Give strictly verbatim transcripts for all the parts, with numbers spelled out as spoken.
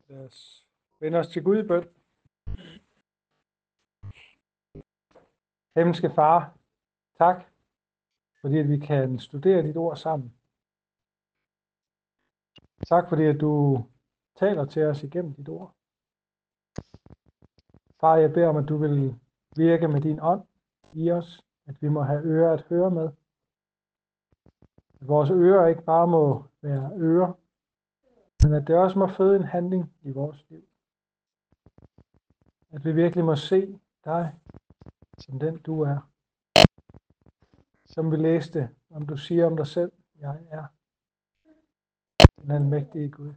Lad os vende os til Gud i bøn. Himmelske Far, tak, fordi at vi kan studere dit ord sammen. Tak, fordi at du taler til os igennem dit ord. Far, jeg beder om, at du vil virke med din ånd i os, at vi må have ører at høre med. At vores ører ikke bare må være ører, men at det også må føde en handling i vores liv. At vi virkelig må se dig som den du er. Som vi læste, om du siger om dig selv, jeg er den almægtige Gud.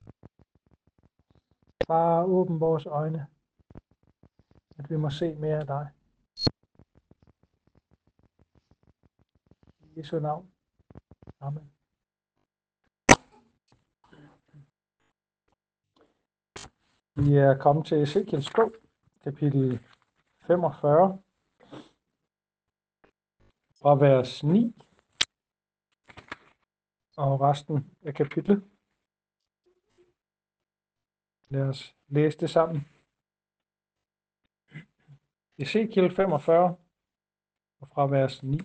Far, åbn vores øjne, at vi må se mere af dig. I Jesu navn. Amen. Vi er kommet til Ezekiels bog, kapitel femogfyrre, fra vers ni og resten af kapitlet. Lad os læse det sammen. Ezekiel femogfyrre, og fra vers ni.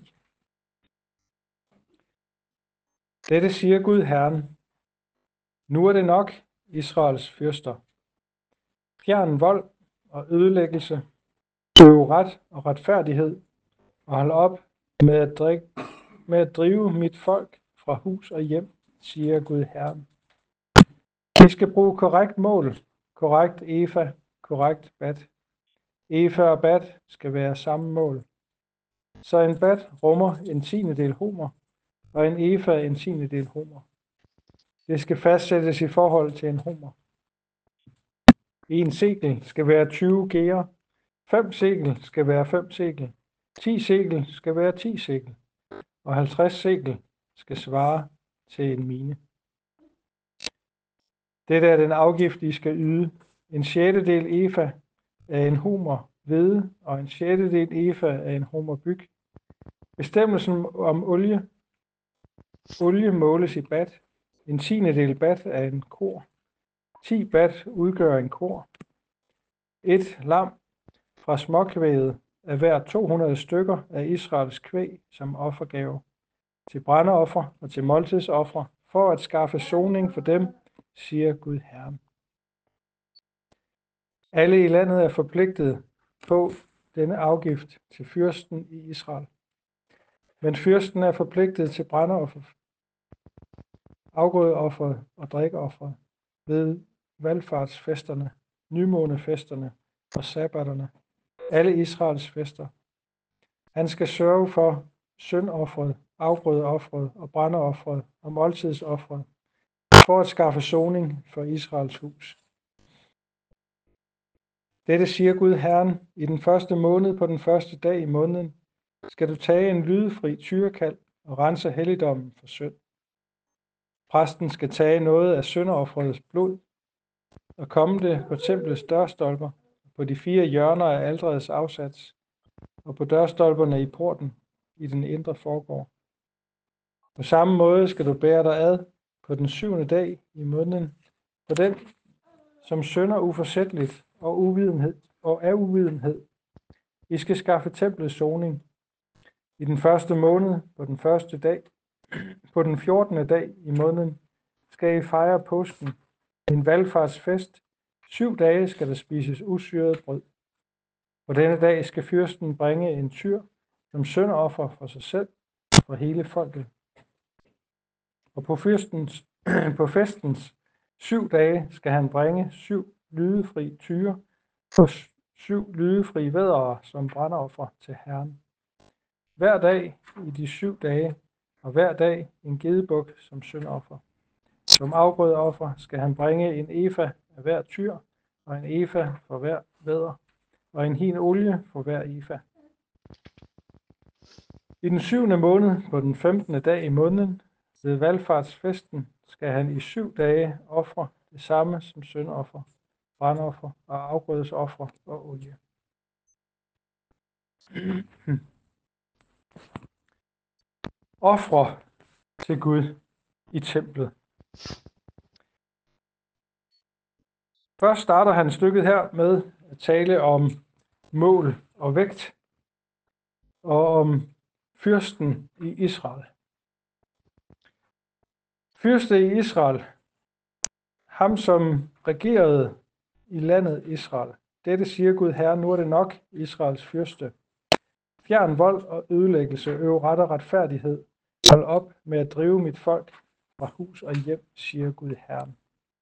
Dette siger Gud Herren. Nu er det nok, Israels fyrster. Fjern vold og ødelæggelse, øv ret og retfærdighed, og hold op med at, drikke, med at drive mit folk fra hus og hjem, siger Gud Herren. I skal bruge korrekt mål, korrekt efa, korrekt bat. Efa og bat skal være samme mål. Så en bat rummer en tiendedel homer, og en efa en tiendedel homer. Det skal fastsættes i forhold til en homer. En sekel skal være tyve gear, fem sekel skal være fem sekel, ti sekel skal være ti sekel, og halvtreds sekel skal svare til en mine. Dette er den afgift, I skal yde. En sjettedel efa af en homer hvede, og en sjettedel efa af en homer byg. Bestemmelsen om olie. Olie måles i bat. En tiendedel bat af en kor. ti bat udgør en kor. Et lam fra småkvæget af hver to hundrede stykker af Israels kvæg som offergave til brændeoffer og til måltidsoffer, for at skaffe soning for dem, siger Gud Herren. Alle i landet er forpligtet på denne afgift til fyrsten i Israel. Men fyrsten er forpligtet til brændeoffer, afgrødeofferet og drikkeofferet ved valfartsfesterne, nymånefesterne og sabbaterne, alle Israels fester. Han skal sørge for syndofferet, afgrødeofferet og brændeofferet og måltidsofferet, for at skaffe soning for Israels hus. Dette siger Gud Herren, i den første måned på den første dag i måneden, skal du tage en lydefri tyrekald og rense helligdommen for synd. Præsten skal tage noget af syndofferets blod og komme det på templets dørstolper, på de fire hjørner af alterets afsats, og på dørstolperne i porten i den indre forgård. På samme måde skal du bære dig ad på den syvende dag i måneden, på den, som synder uforsætligt og uvidenhed og af uvidenhed. I skal skaffe templets soning. I den første måned, på den første dag, på den fjortende dag i måneden, skal I fejre påsken, en valfartsfest. Syv dage skal der spises usyret brød. På denne dag skal fyrsten bringe en tyr som syndoffer for sig selv og for hele folket. Og på, fyrstens, på festens syv dage skal han bringe syv lydefri tyre og syv lydefri væddere som brandoffer til Herren. Hver dag i de syv dage, og hver dag en gedebuk som syndoffer. Som afgrødeoffer skal han bringe en efa af hver tyr, og en efa for hver vædder, og en hin olie for hver efa. I den syvende måned, på den femtende dag i måneden, ved valfartsfesten, skal han i syv dage ofre det samme som syndoffer, brandoffer og afgrødesoffer og olie. Ofre til Gud i templet. Først starter han stykket her med at tale om mål og vægt, og om fyrsten i Israel. Fyrste i Israel, ham som regerede i landet Israel. Dette siger Gud Herre, nu er det nok, Israels fyrste. Fjern vold og ødelæggelse, øv ret og retfærdighed. Hold op med at drive mit folk fra hus og hjem, siger Gud Herren.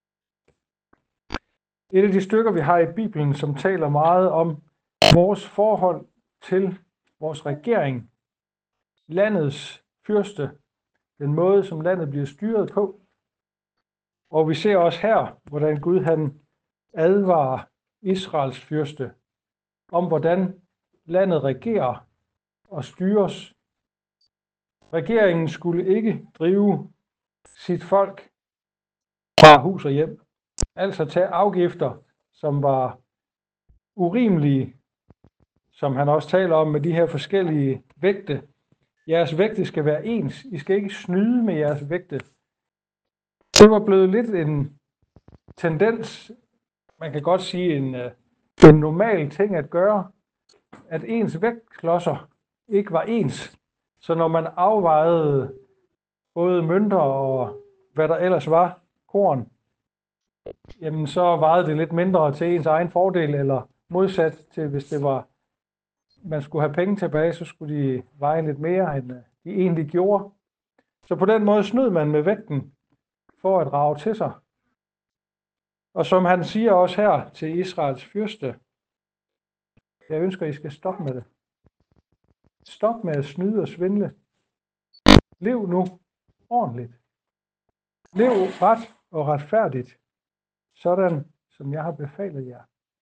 Et af de stykker, vi har i Bibelen, som taler meget om vores forhold til vores regering, landets fyrste, den måde, som landet bliver styret på. Og vi ser også her, hvordan Gud han advarer Israels fyrste om, hvordan landet regerer og styres. Regeringen skulle ikke drive sit folk fra hus og hjem, altså tage afgifter, som var urimelige, som han også taler om med de her forskellige vægte. Jeres vægte skal være ens. I skal ikke snyde med jeres vægte. Det var blevet lidt en tendens, man kan godt sige en, en normal ting at gøre, at ens vægtklodser ikke var ens. Så når man afvejede både mønter og hvad der ellers var, korn, jamen så vejede det lidt mindre til ens egen fordel, eller modsat til, hvis det var, man skulle have penge tilbage, så skulle de veje lidt mere, end de egentlig gjorde. Så på den måde snød man med vægten for at rage til sig. Og som han siger også her til Israels fyrste, jeg ønsker, at I skal stoppe med det. Stop med at snyde og svindle. Lev nu ordentligt. Lev ret og retfærdigt, sådan som jeg har befalet jer.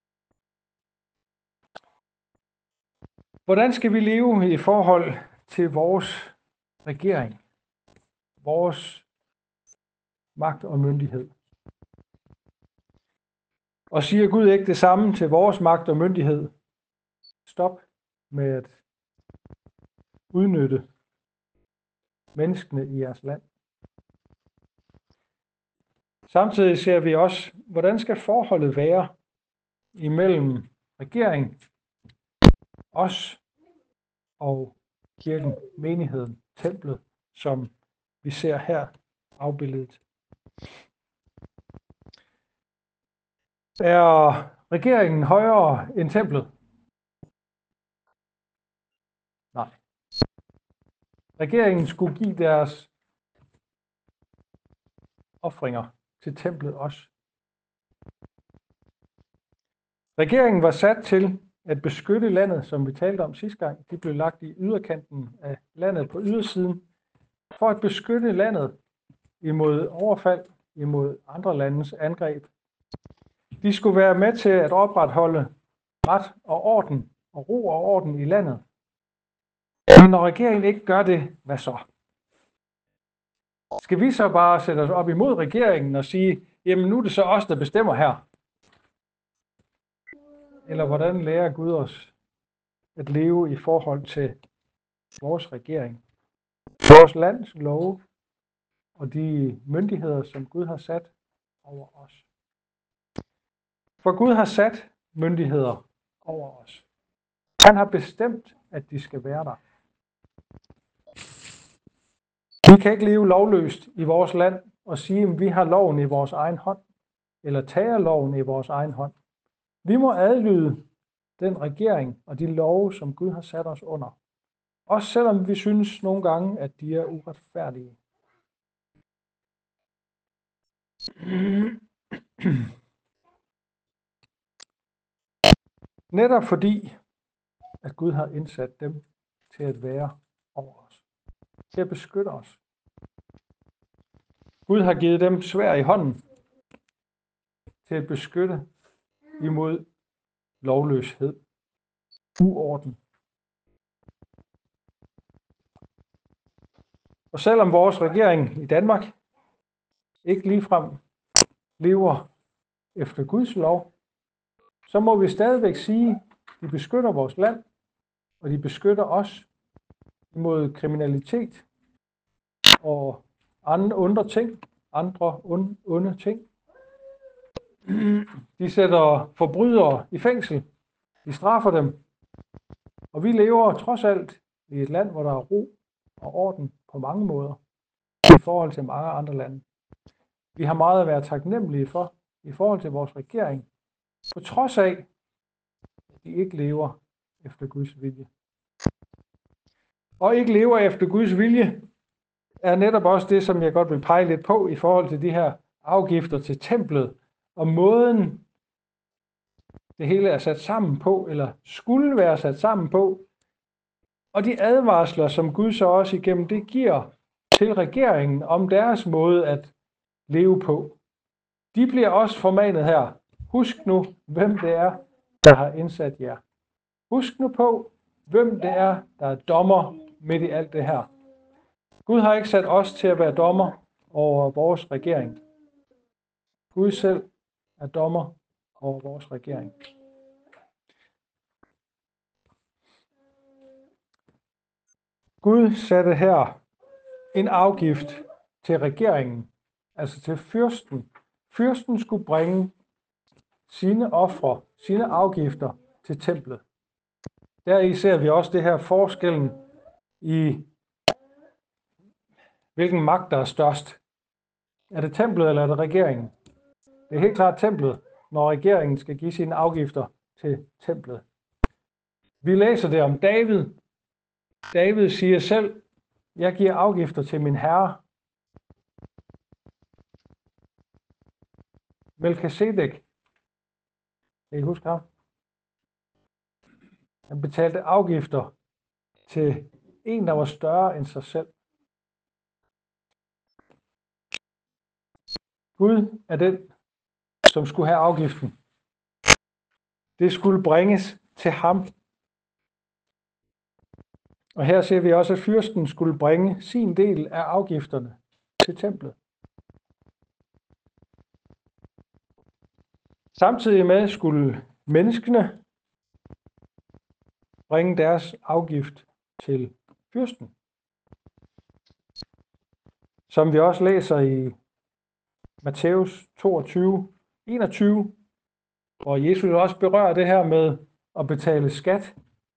Hvordan skal vi leve i forhold til vores regering, vores magt og myndighed? Og siger Gud ikke det samme til vores magt og myndighed? Stop med at udnytte menneskene i jeres land. Samtidig ser vi også, hvordan skal forholdet være imellem regering, os og kirken, menigheden, templet, som vi ser her afbilledet. Er regeringen højere end templet? Nej. Regeringen skulle give deres ofringer til templet også. Regeringen var sat til at beskytte landet, som vi talte om sidste gang. De blev lagt i yderkanten af landet på ydersiden, for at beskytte landet imod overfald, imod andre landes angreb. De skulle være med til at opretholde ret og orden og ro og orden i landet. Men når regeringen ikke gør det, hvad så? Skal vi så bare sætte os op imod regeringen og sige, jamen nu er det så os, der bestemmer her? Eller hvordan lærer Gud os at leve i forhold til vores regering, vores lands love og de myndigheder, som Gud har sat over os? For Gud har sat myndigheder over os. Han har bestemt, at de skal være der. Vi kan ikke leve lovløst i vores land og sige, at vi har loven i vores egen hånd, eller tager loven i vores egen hånd. Vi må adlyde den regering og de love, som Gud har sat os under. Også selvom vi synes nogle gange, at de er uretfærdige. Netop fordi, at Gud har indsat dem til at være over os, til at beskytte os. Gud har givet dem svær i hånden til at beskytte imod lovløshed, uorden. Og selvom vores regering i Danmark ikke ligefrem lever efter Guds lov, så må vi stadigvæk sige, at de beskytter vores land, og de beskytter os imod kriminalitet og andre onde ting, andre onde ting. De sætter forbrydere i fængsel. De straffer dem. Og vi lever trods alt i et land, hvor der er ro og orden på mange måder i forhold til mange andre lande. Vi har meget at være taknemmelige for i forhold til vores regering, på trods af, at de ikke lever efter Guds vilje. Og ikke lever efter Guds vilje er netop også det, som jeg godt vil pege lidt på i forhold til de her afgifter til templet, og måden det hele er sat sammen på, eller skulle være sat sammen på, og de advarsler, som Gud så også igennem det giver til regeringen om deres måde at leve på. De bliver også formanet her. Husk nu, hvem det er, der har indsat jer. Husk nu på, hvem det er, der er dommer midt i alt det her. Gud har ikke sat os til at være dommer over vores regering. Gud selv er dommer over vores regering. Gud satte her en afgift til regeringen, altså til fyrsten. Fyrsten skulle bringe sine ofre, sine afgifter til templet. Deri ser vi også det her forskellen i, hvilken magt der er størst. Er det templet, eller er det regeringen? Det er helt klart templet, når regeringen skal give sine afgifter til templet. Vi læser det om David. David siger selv, jeg giver afgifter til min herre. Melkisedek, kan I huske ham? Han betalte afgifter til en, der var større end sig selv. Gud er den, som skulle have afgiften. Det skulle bringes til ham. Og her ser vi også, at fyrsten skulle bringe sin del af afgifterne til templet. Samtidig med skulle menneskene bringe deres afgift til fyrsten. Som vi også læser i Matthæus toogtyve, enogtyve, hvor Jesus også berører det her med at betale skat.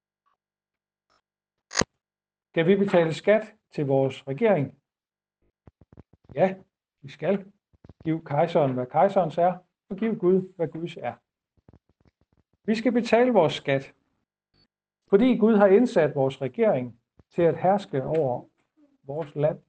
Skal vi betale skat til vores regering? Ja, vi skal. Giv kejseren, hvad kejserens er, og giv Gud, hvad Guds er. Vi skal betale vores skat, fordi Gud har indsat vores regering til at herske over vores land.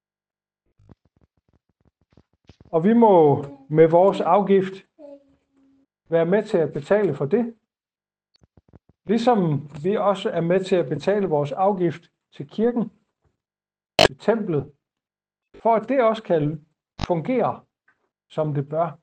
Og vi må med vores afgift være med til at betale for det. Ligesom vi også er med til at betale vores afgift til kirken, til templet, for at det også kan fungere, som det bør.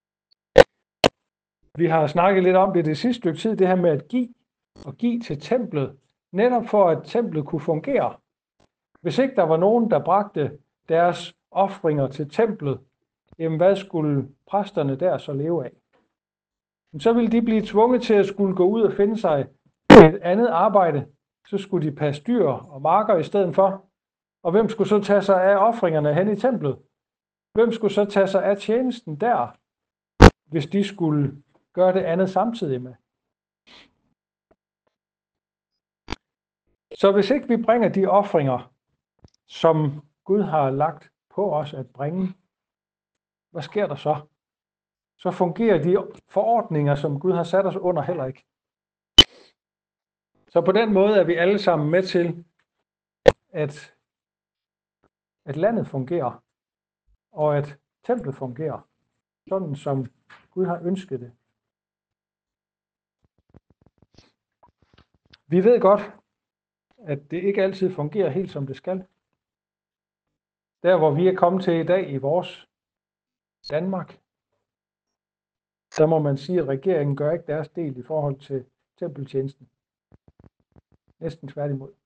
Vi har snakket lidt om det det sidste stykke tid, det her med at give og give til templet, netop for at templet kunne fungere. Hvis ikke der var nogen, der bragte deres ofringer til templet, jamen hvad skulle præsterne der så leve af? Så ville de blive tvunget til at skulle gå ud og finde sig et andet arbejde. Så skulle de passe dyr og marker i stedet for. Og hvem skulle så tage sig af ofringerne hen i templet? Hvem skulle så tage sig af tjenesten der, hvis de skulle gøre det andet samtidig med? Så hvis ikke vi bringer de ofringer, som Gud har lagt på os at bringe, hvad sker der så? Så fungerer de forordninger, som Gud har sat os under, heller ikke. Så på den måde er vi alle sammen med til, at, at landet fungerer, og at templet fungerer, sådan som Gud har ønsket det. Vi ved godt, at det ikke altid fungerer helt som det skal. Der hvor vi er kommet til i dag i vores Danmark, så må man sige, at regeringen gør ikke deres del i forhold til tempeltjenesten. Næsten tværtimod.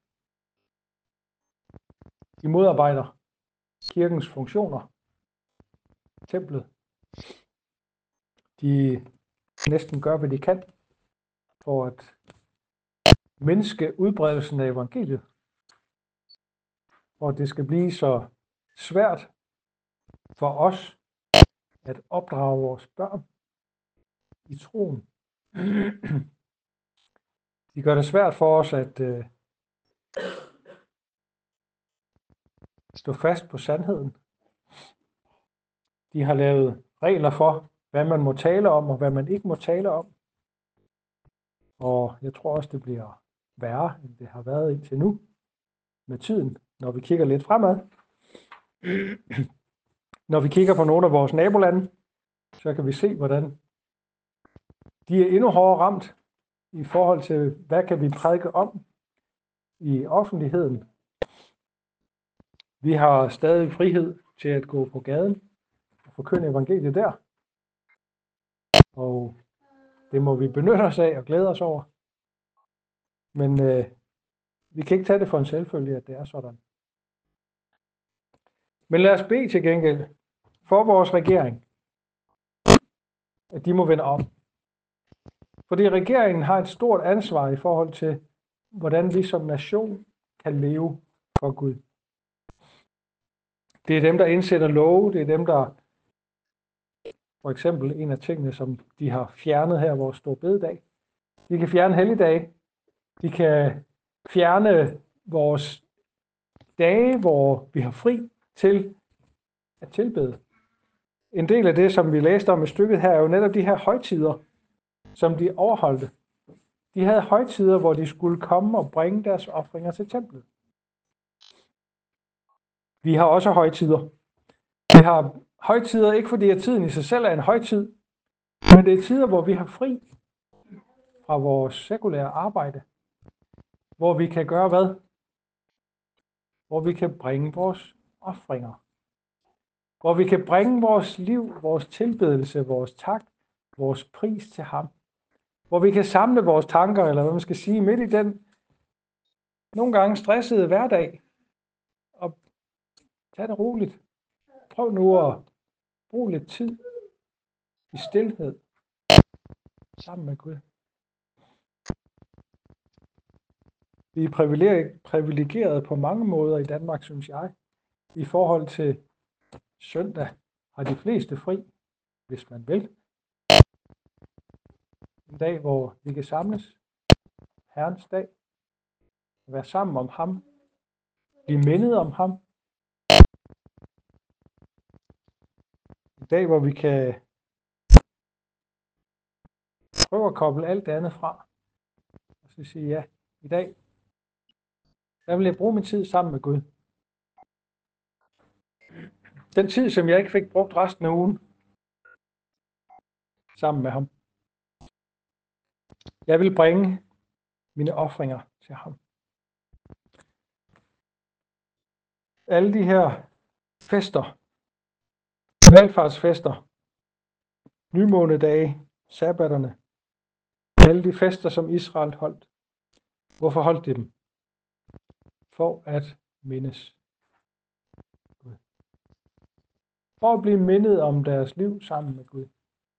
De modarbejder kirkens funktioner, templet. De næsten gør, hvad de kan for at mindske udbredelsen af evangeliet. Og det skal blive så svært for os at opdrage vores børn i troen. De gør det svært for os at øh, stå fast på sandheden. De har lavet regler for, hvad man må tale om, og hvad man ikke må tale om. Og jeg tror også, det bliver værre, end det har været indtil nu med tiden, når vi kigger lidt fremad. Når vi kigger på nogle af vores nabolande, så kan vi se, hvordan de er endnu hårdere ramt i forhold til, hvad kan vi prædike om i offentligheden. Vi har stadig frihed til at gå på gaden og forkynde evangeliet der. Og det må vi benytte os af og glæde os over. Men øh, vi kan ikke tage det for en selvfølge, at det er sådan. Men lad os bede til gengæld for vores regering, at de må vende om. Fordi regeringen har et stort ansvar i forhold til, hvordan vi som nation kan leve for Gud. Det er dem, der indsætter love. Det er dem, der for eksempel en af tingene, som de har fjernet her, vores store bededag. De kan fjerne helligdage. De kan fjerne vores dage, hvor vi har fri til at tilbede. En del af det, som vi læste om i stykket her, er jo netop de her højtider, som de overholdte. De havde højtider, hvor de skulle komme og bringe deres ofringer til templet. Vi har også højtider. Vi har højtider ikke fordi at tiden i sig selv er en højtid, men det er tider, hvor vi har fri fra vores sekulære arbejde. Hvor vi kan gøre hvad? Hvor vi kan bringe vores ofringer. Hvor vi kan bringe vores liv, vores tilbedelse, vores tak, vores pris til ham. Hvor vi kan samle vores tanker, eller hvad man skal sige, midt i den nogle gange stressede hverdag. Og tag det roligt. Prøv nu at bruge lidt tid i stilhed sammen med Gud. Vi er privilegeret på mange måder i Danmark, synes jeg. I forhold til søndag har de fleste fri, hvis man vil. En dag, hvor vi kan samles. Herrens dag. Være sammen om ham. Blive mindet om ham. En dag, hvor vi kan prøve at koble alt det andet fra. Og så sige, ja, i dag, der vil jeg bruge min tid sammen med Gud. Den tid, som jeg ikke fik brugt resten af ugen, sammen med ham. Jeg vil bringe mine ofringer til ham. Alle de her fester, valgfartsfester, nymånedage, sabbaterne, alle de fester, som Israel holdt. Hvorfor holdt de dem? For at mindes Gud. For at blive mindet om deres liv sammen med Gud.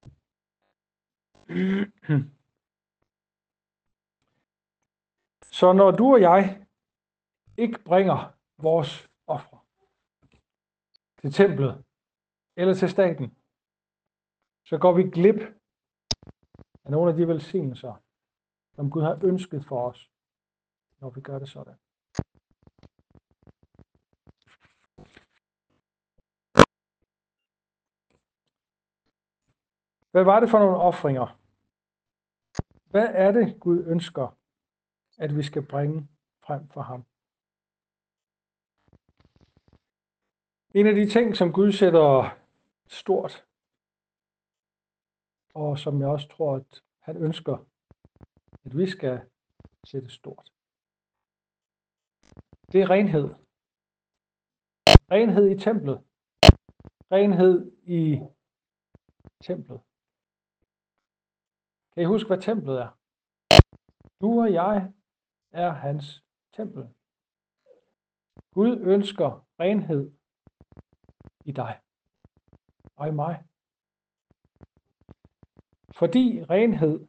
Så når du og jeg ikke bringer vores ofre til templet eller til staten, så går vi glip af nogle af de velsignelser, som Gud har ønsket for os, når vi gør det sådan. Hvad var det for nogle ofringer? Hvad er det, Gud ønsker, at vi skal bringe frem for ham? En af de ting, som Gud sætter stort, og som jeg også tror, at han ønsker, at vi skal sætte stort, det er renhed. Renhed i templet. Renhed i templet. Kan I huske, hvad templet er? Du og jeg er hans tempel. Gud ønsker renhed i dig og i mig. Fordi renhed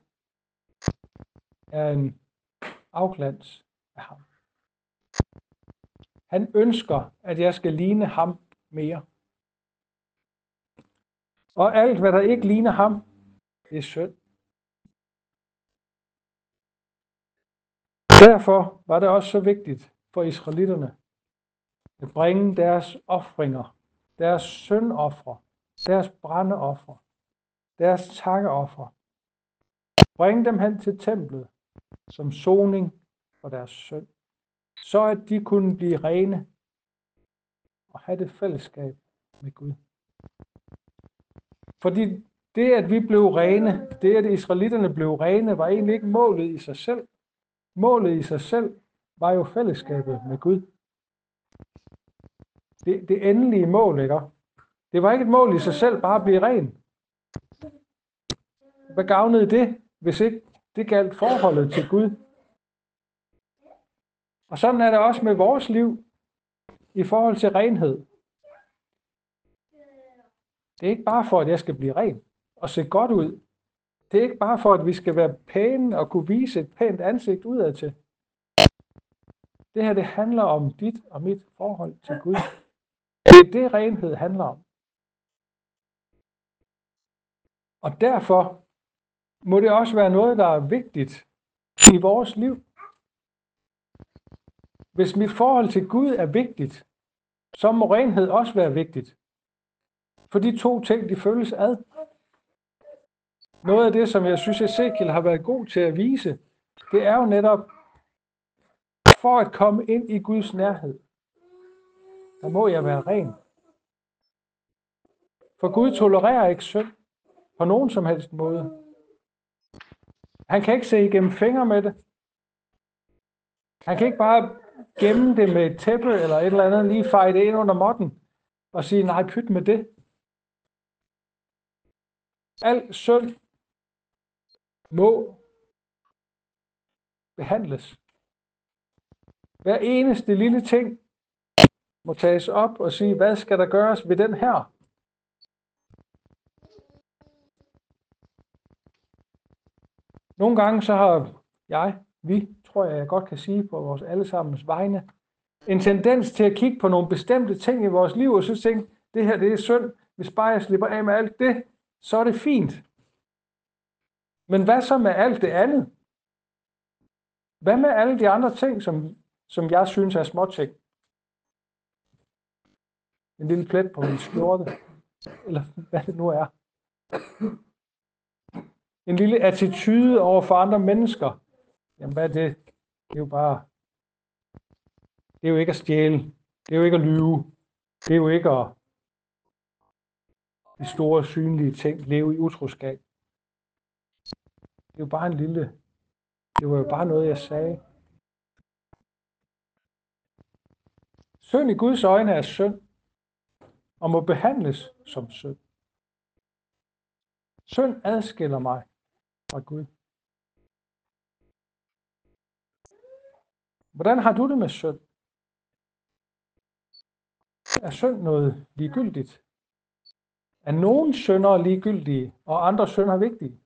er en afglans af ham. Han ønsker, at jeg skal ligne ham mere. Og alt, hvad der ikke ligner ham, det er synd. Derfor var det også så vigtigt for israelitterne at bringe deres ofringer, deres syndofre, deres brændeofre, deres takkeofre. Bringe dem hen til templet som soning for deres synd, så at de kunne blive rene og have det fællesskab med Gud. Fordi det, at vi blev rene, det, at israelitterne blev rene, var egentlig ikke målet i sig selv. Målet i sig selv var jo fællesskabet med Gud. Det, det endelige mål, ikke? Det var ikke et mål i sig selv bare at blive ren. Hvad gavnede det, hvis ikke det galt forholdet til Gud? Og sådan er det også med vores liv i forhold til renhed. Det er ikke bare for, at jeg skal blive ren og se godt ud. Det er ikke bare for, at vi skal være pæne og kunne vise et pænt ansigt udad til. Det her, det handler om dit og mit forhold til Gud. Det er det, renhed handler om. Og derfor må det også være noget, der er vigtigt i vores liv. Hvis mit forhold til Gud er vigtigt, så må renhed også være vigtigt. For de to ting, de følges ad. Noget af det, som jeg synes, Ezekiel har været god til at vise, det er jo netop, for at komme ind i Guds nærhed, der må jeg være ren. For Gud tolererer ikke synd på nogen som helst måde. Han kan ikke se igennem fingre med det. Han kan ikke bare gemme det med et tæppe eller et eller andet, lige feje det ind under måtten og sige, nej, pyt med det. Al synd må behandles. Hver eneste lille ting må tages op og sige, hvad skal der gøres ved den her? Nogle gange så har jeg, vi, tror jeg, jeg godt kan sige på vores allesammens vegne, en tendens til at kigge på nogle bestemte ting i vores liv, og så tænke, det her det er synd, hvis bare jeg slipper af med alt det, så er det fint. Men hvad så med alt det andet? Hvad med alle de andre ting, som, som jeg synes er småting? En lille plet på min skjorte, eller hvad det nu er. En lille attitude over for andre mennesker. Jamen hvad er det? Det er jo bare, det er jo ikke at stjæle. Det er jo ikke at lyve. Det er jo ikke at de store synlige ting, leve i utroskab. Det er jo bare en lille, det var jo bare noget, jeg sagde. Synd i Guds øjne er synd, og må behandles som synd. Synd adskiller mig fra Gud. Hvordan har du det med synd? Er synd noget ligegyldigt? Er nogle synder ligegyldige, og andre synder vigtige?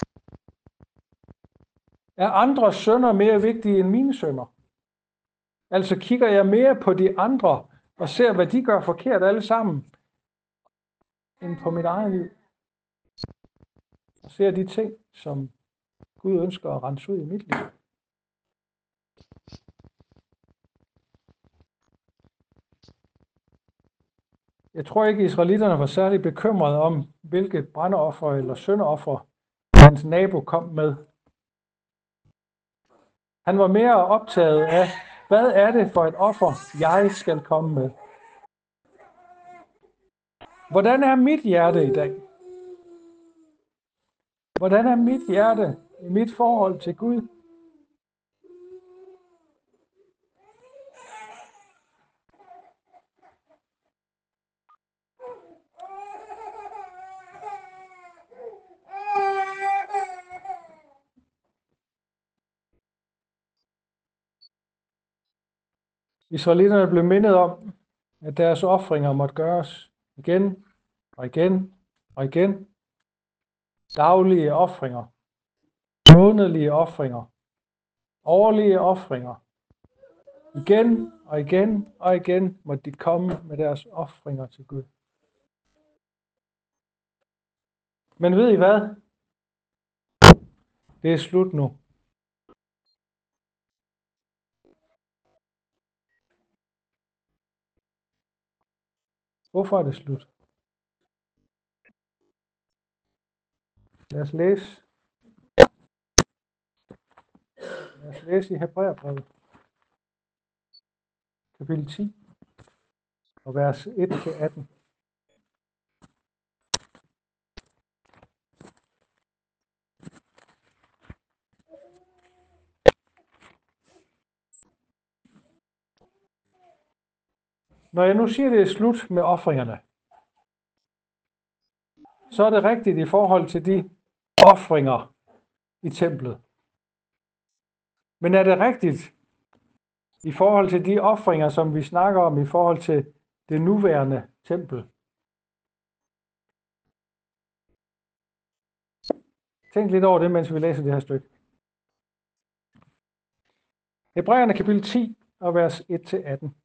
Er andre synder mere vigtige end mine synder? Altså kigger jeg mere på de andre, og ser, hvad de gør forkert alle sammen, end på mit eget liv. Og ser de ting, som Gud ønsker at rense ud i mit liv. Jeg tror ikke, at israelitterne var særlig bekymrede om, hvilket brændeoffer eller syndeoffer hans nabo kom med. Han var mere optaget af, hvad er det for et offer, jeg skal komme med? Hvordan er mit hjerte i dag? Hvordan er mit hjerte i mit forhold til Gud? Israelitterne blev mindet om, at deres ofringer måtte gøres igen og igen og igen. Daglige ofringer, månedlige ofringer, årlige ofringer. Igen og igen og igen måtte de komme med deres ofringer til Gud. Men ved I hvad? Det er slut nu. Hvorfor er det slut? Lad os læse. Lad os læse i Hebræerbrevet, kapitel ti, og vers et til atten. Når jeg nu siger, det er slut med ofringerne, så er det rigtigt i forhold til de ofringer i templet. Men er det rigtigt i forhold til de ofringer, som vi snakker om i forhold til det nuværende tempel? Tænk lidt over det, mens vi læser det her stykke. Hebræerne kapitel ti og vers et til atten.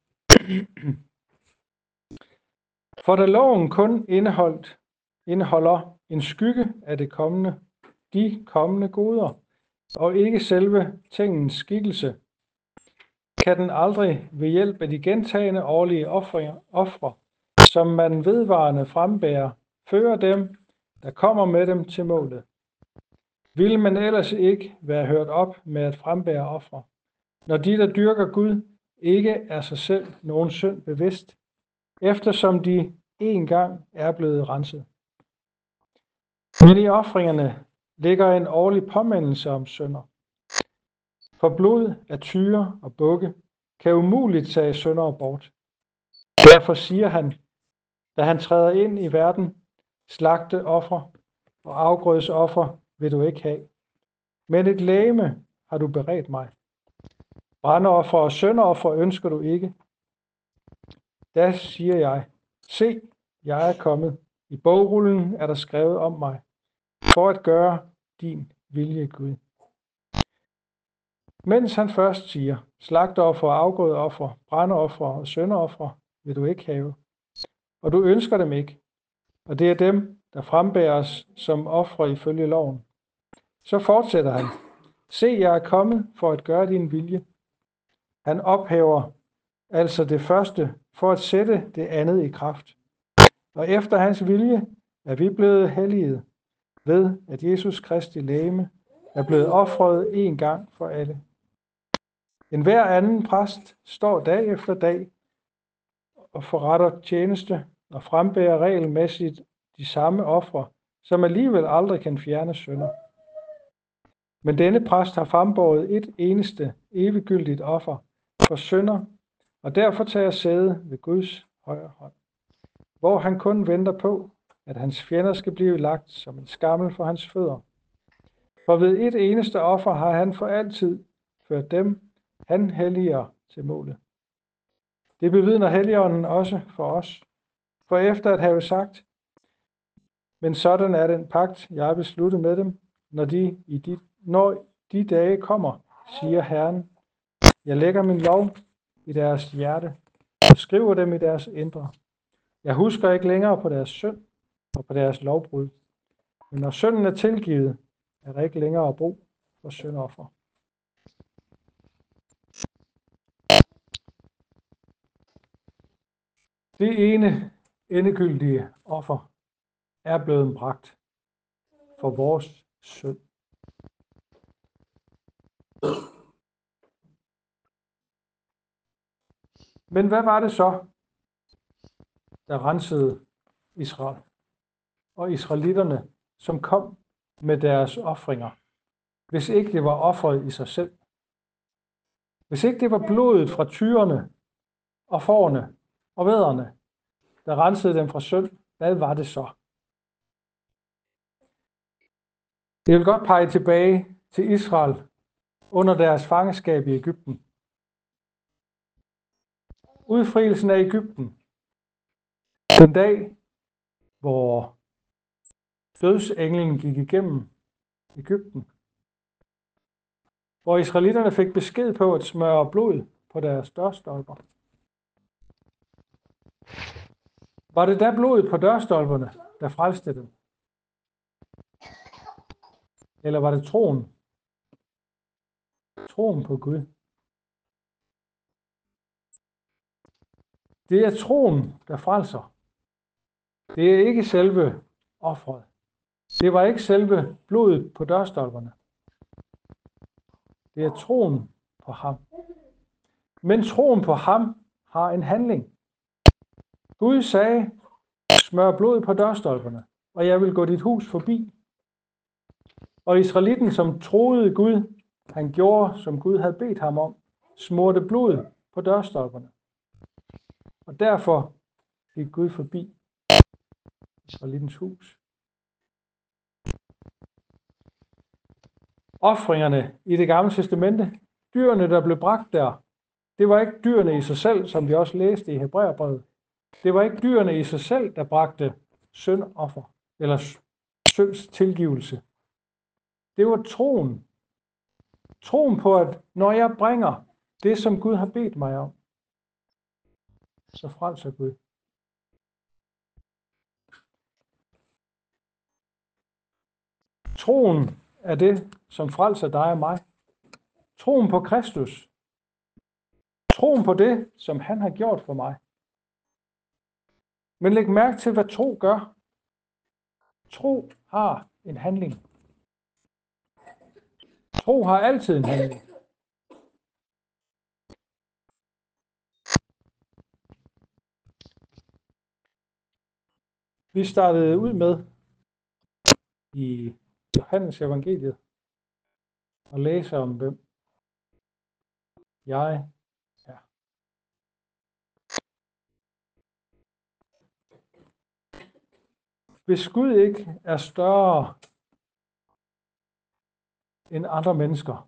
For da loven kun indeholdt, indeholder en skygge af det kommende, de kommende goder, og ikke selve tingens skikkelse, kan den aldrig ved hjælp af de gentagende årlige ofre, som man vedvarende frembærer, føre dem, der kommer med dem til målet. Vil man ellers ikke være hørt op med at frembære ofre, når de, der dyrker Gud, ikke er sig selv nogen synd bevidst, eftersom de en gang er blevet renset. Men i ofringerne ligger en årlig påmindelse om synder. For blod af tyre og bukke kan umuligt tage syndere bort. Derfor siger han, da han træder ind i verden, slagte offer og afgrødsoffer vil du ikke have. Men et legeme har du beredt mig. Brandoffer og syndoffer ønsker du ikke. Da siger jeg, se, jeg er kommet. I bogrullen er der skrevet om mig, for at gøre din vilje, Gud. Mens han først siger, slagteoffer og afgrødeoffer, brandoffer og syndoffer vil du ikke have, og du ønsker dem ikke, og det er dem, der frembæres som ofre ifølge loven. Så fortsætter han, se, jeg er kommet for at gøre din vilje. Han ophæver altså det første for at sætte det andet i kraft. Og efter hans vilje er vi blevet helliget ved, at Jesus Kristi legeme er blevet ofret en gang for alle. En hver anden præst står dag efter dag og forretter tjeneste og frembærer regelmæssigt de samme ofre, som alligevel aldrig kan fjerne synder. Men denne præst har frembåret et eneste eviggyldigt offer for synder, og derfor tager sæde ved Guds højre hånd, hvor han kun venter på, at hans fjender skal blive lagt som en skammel for hans fødder. For ved et eneste offer har han for altid ført dem, han helliger, til målet. Det bevidner Helligånden også for os. For efter at have sagt, men sådan er den pagt, jeg har besluttet med dem, når de, i de, når de dage kommer, siger Herren, jeg lægger min lov i deres hjerte og skriver dem i deres indre. Jeg husker ikke længere på deres synd og på deres lovbrud. Men når synden er tilgivet, er der ikke længere brug for syndoffer. Det ene endegyldige offer er blevet bragt for vores synd. Men hvad var det så, der rensede Israel og israelitterne, som kom med deres ofringer, hvis ikke det var offeret i sig selv? Hvis ikke det var blodet fra tyrene og fårene og vædderne, der rensede dem fra synd, hvad var det så? Det vil godt pege tilbage til Israel under deres fangenskab i Egypten. Udfrielsen af Egypten. Den dag, hvor dødsenglen gik igennem Egypten. Hvor israelitterne fik besked på at smøre blod på deres dørstolper. Var det da blodet på dørstolperne, der frelste dem? Eller var det troen? Troen på Gud. Det er troen, der frelser. Det er ikke selve offeret. Det var ikke selve blodet på dørstolperne. Det er troen på ham. Men troen på ham har en handling. Gud sagde, smør blod på dørstolperne, og jeg vil gå dit hus forbi. Og israelitten, som troede Gud, han gjorde, som Gud havde bedt ham om, smurte blod på dørstolperne. Og derfor gik Gud forbi israelittens hus. Ofringerne i det gamle testamente, dyrene, der blev bragt der, det var ikke dyrene i sig selv, som vi også læste i Hebræerbrevet. Det var ikke dyrene i sig selv, der bragte syndoffer eller synds tilgivelse. Det var troen. Troen på, at når jeg bringer det, som Gud har bedt mig om, så frelser Gud. Troen er det, som frelser dig og mig. Troen på Kristus. Troen på det, som han har gjort for mig. Men læg mærke til, hvad tro gør. Tro har en handling. Tro har altid en handling. Vi startede ud med i Johannes evangeliet og læse om, hvem jeg er. Hvis Gud ikke er større end andre mennesker,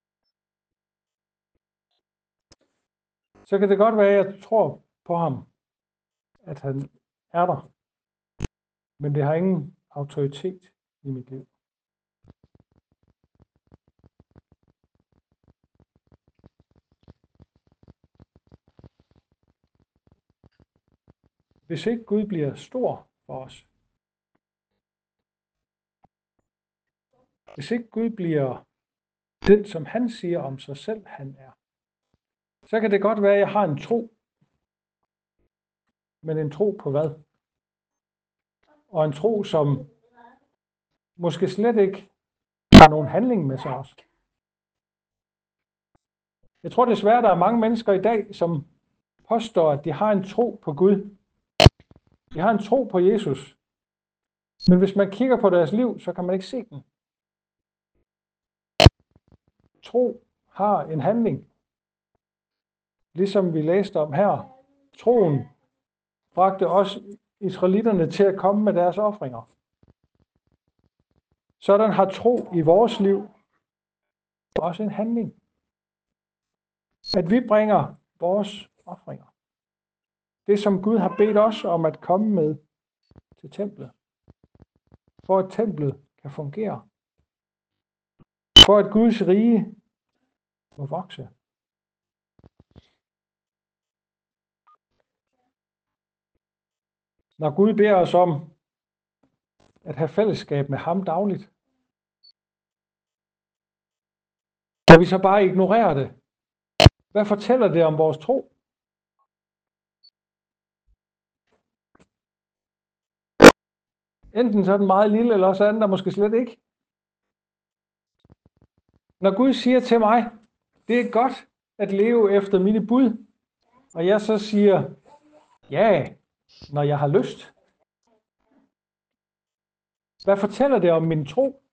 så kan det godt være, at jeg tror på ham, at han er der. Men det har ingen autoritet i mit liv. Hvis ikke Gud bliver stor for os, hvis ikke Gud bliver den, som han siger om sig selv, han er, så kan det godt være, at jeg har en tro. Men en tro på hvad? Og en tro, som måske slet ikke har nogen handling med sig også. Jeg tror desværre, der er mange mennesker i dag, som påstår, at de har en tro på Gud. De har en tro på Jesus. Men hvis man kigger på deres liv, så kan man ikke se den. Tro har en handling. Ligesom vi læste om her. Troen bragte også israelitterne til at komme med deres ofringer. Sådan har tro i vores liv også en handling. At vi bringer vores ofringer. Det, som Gud har bedt os om at komme med til templet. For at templet kan fungere. For at Guds rige må vokse. Når Gud beder os om at have fællesskab med ham dagligt, og vi så bare ignorerer det, hvad fortæller det om vores tro? Enten så er den meget lille, eller også er den der måske slet ikke. Når Gud siger til mig, det er godt at leve efter mine bud, og jeg så siger, ja, når jeg har lyst. Hvad fortæller det om min tro?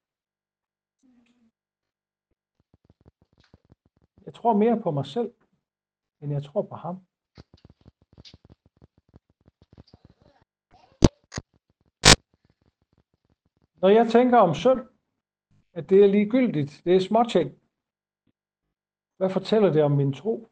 Jeg tror mere på mig selv, end jeg tror på ham. Når jeg tænker om synd, at det er ligegyldigt, det er småting, hvad fortæller det om min tro?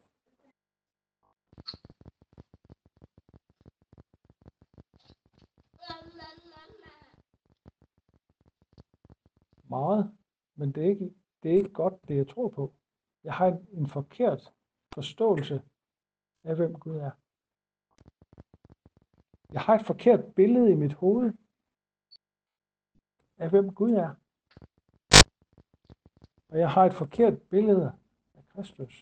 Meget, men det er ikke, det er ikke godt, det jeg tror på. Jeg har en, en forkert forståelse af, hvem Gud er. Jeg har et forkert billede i mit hoved af, hvem Gud er. Og jeg har et forkert billede af Kristus.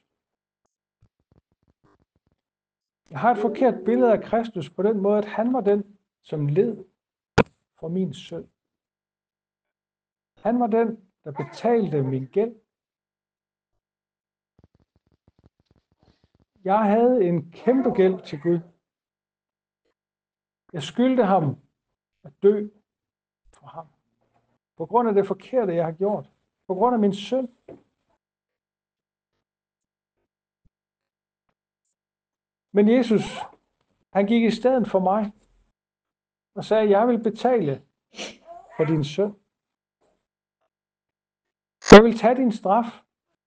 Jeg har et forkert billede af Kristus på den måde, at han var den, som led for min synd. Han var den, der betalte min gæld. Jeg havde en kæmpe gæld til Gud. Jeg skyldte ham at dø for ham. På grund af det forkerte, jeg har gjort. På grund af min synd. Men Jesus, han gik i stedet for mig og sagde, jeg vil betale for din synd. Jeg vil tage din straf.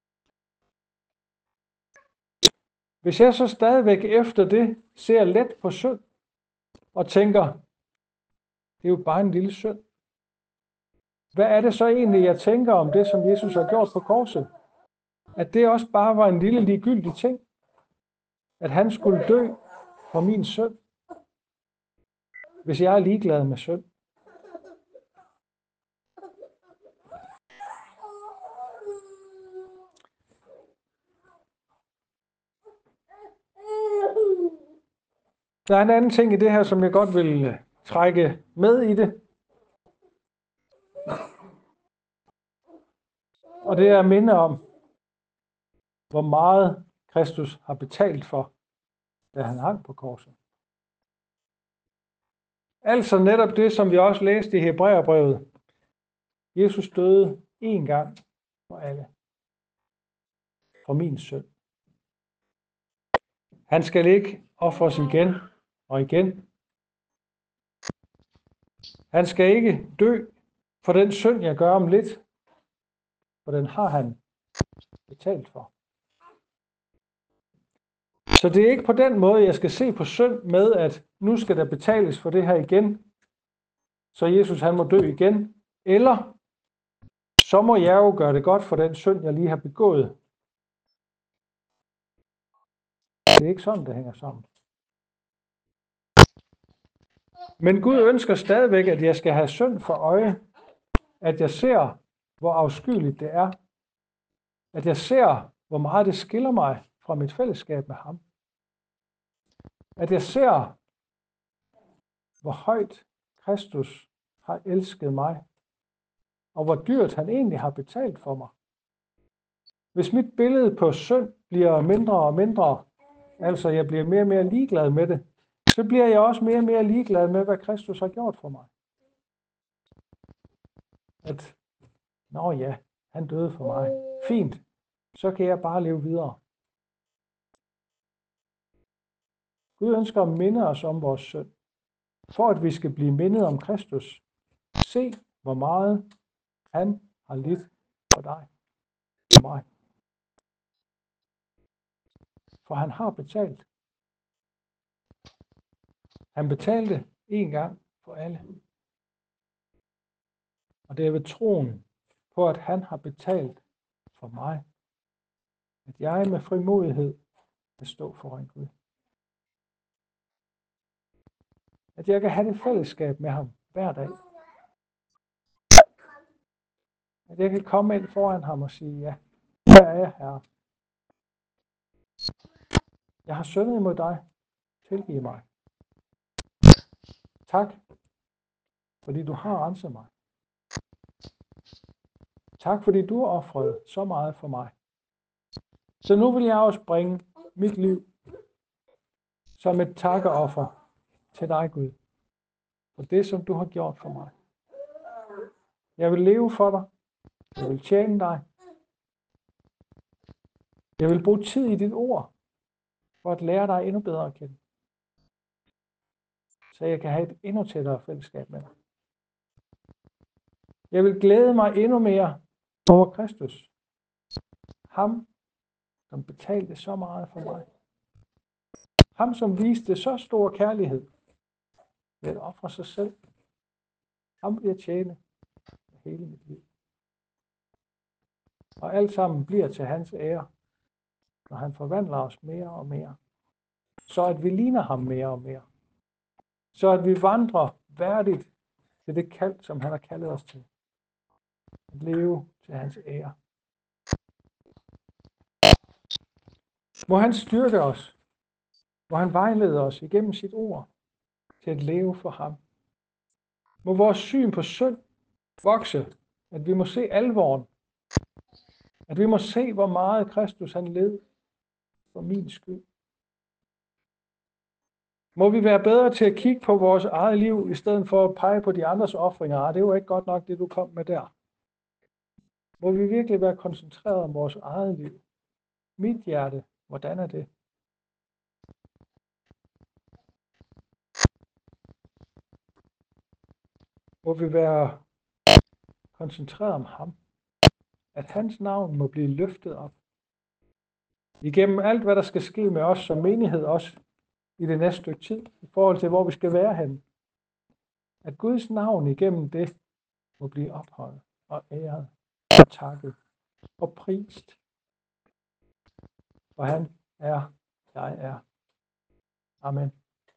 Hvis jeg så stadigvæk efter det ser let på synd og tænker, det er jo bare en lille synd. Hvad er det så egentlig, jeg tænker om det, som Jesus har gjort på korset? At det også bare var en lille ligegyldig ting. At han skulle dø for min synd. Hvis jeg er ligeglad med synd. Der er en anden ting i det her, som jeg godt vil trække med i det. Og det er at minde om, hvor meget Kristus har betalt for, da han hang på korset. Altså netop det, som vi også læste i Hebræerbrevet. Jesus døde én gang for alle. For min synd. Han skal ikke ofres igen og igen. Han skal ikke dø for den synd, jeg gør om lidt. For den har han betalt for. Så det er ikke på den måde, jeg skal se på synd med, at nu skal der betales for det her igen. Så Jesus han må dø igen. Eller så må jeg jo gøre det godt for den synd, jeg lige har begået. Det er ikke sådan, det hænger sammen. Men Gud ønsker stadigvæk, at jeg skal have synd for øje. At jeg ser, hvor afskyeligt det er. At jeg ser, hvor meget det skiller mig fra mit fællesskab med ham. At jeg ser, hvor højt Kristus har elsket mig. Og hvor dyrt han egentlig har betalt for mig. Hvis mit billede på synd bliver mindre og mindre, altså jeg bliver mere og mere ligeglad med det, så bliver jeg også mere og mere ligeglad med, hvad Kristus har gjort for mig. At, nå ja, han døde for mig. Fint, så kan jeg bare leve videre. Gud ønsker at minde os om vores synd, for at vi skal blive mindet om Kristus. Se, hvor meget han har lidt for dig og mig. For han har betalt. Han betalte en gang for alle. Og det er ved troen på, at han har betalt for mig, at jeg med frimodighed kan stå foran Gud. At jeg kan have det fællesskab med ham hver dag. At jeg kan komme ind foran ham og sige, ja, her er jeg, Herre. Jeg har syndet imod dig. Tilgiv mig. Tak, fordi du har renset mig. Tak, fordi du har ofret så meget for mig. Så nu vil jeg også bringe mit liv som et takkeoffer til dig, Gud, for det, som du har gjort for mig. Jeg vil leve for dig. Jeg vil tjene dig. Jeg vil bruge tid i dit ord, for at lære dig endnu bedre at kende. Så jeg kan have et endnu tættere fællesskab med dig. Jeg vil glæde mig endnu mere over Kristus. Ham, som betalte så meget for mig. Ham, som viste så stor kærlighed ved at ofre sig selv. Ham vil jeg tjene med hele mit liv. Og alt sammen bliver til hans ære, når han forvandler os mere og mere. Så at vi ligner ham mere og mere. Så at vi vandrer værdigt til det kald, som han har kaldet os til. At leve til hans ære. Må han styrke os. Må han vejlede os igennem sit ord til at leve for ham. Må vores syn på synd vokse, at vi må se alvoren, at vi må se, hvor meget Kristus han led for min skyld. Må vi være bedre til at kigge på vores eget liv, i stedet for at pege på de andres ofringer. Ah, det var ikke godt nok, det du kom med der. Må vi virkelig være koncentreret om vores eget liv. Mit hjerte, hvordan er det? Må vi være koncentreret om ham. At hans navn må blive løftet op. Igennem alt, hvad der skal ske med os som menighed, også i det næste stykke tid, i forhold til, hvor vi skal være henne. At Guds navn igennem det må blive ophøjet og æret og takket og prist. For han er, jeg er. Amen.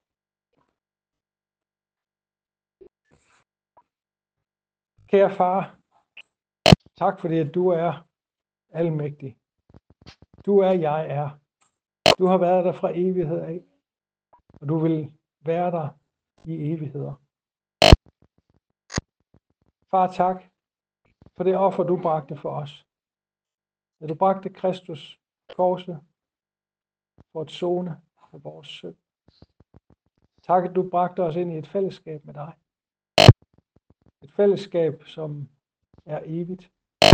Kære far, tak fordi at du er almægtig. Du er, jeg er. Du har været der fra evighed af, og du vil være der i evigheder. Far, tak for det offer, du bragte for os. Da du bragte Kristus korset for at sone for vores synd. Tak, at du bragte os ind i et fællesskab med dig. Et fællesskab, som er evigt.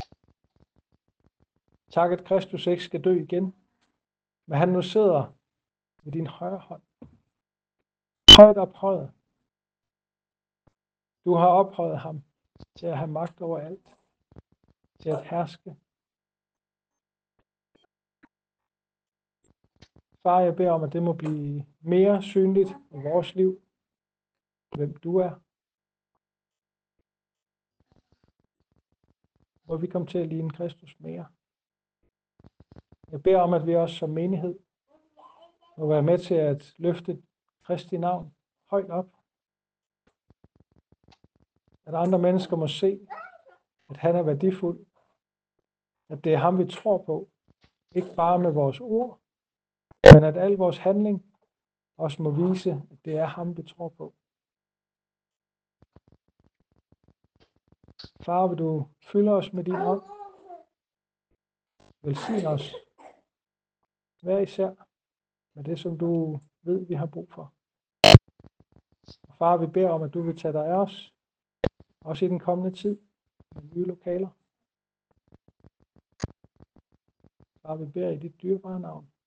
Tak, at Kristus ikke skal dø igen, men han nu sidder ved din højre hånd. Højt ophøjet. Du har ophøjet ham til at have magt over alt. Til at herske. Far, jeg beder om, at det må blive mere synligt i vores liv, hvem du er. Må vi komme til at ligne Kristus mere. Jeg beder om, at vi også som menighed må være med til at løfte Kristi navn højt op. At andre mennesker må se, at han er værdifuld. At det er ham, vi tror på. Ikke bare med vores ord, men at al vores handling også må vise, at det er ham, vi tror på. Far, vil du fylde os med din ånd? Velsign os hver især med det, som du ved, vi har brug for. Og far, vi beder om, at du vil tage dig af os, også i den kommende tid, med nye lokaler. Far, vi beder i dit dyrebare navn.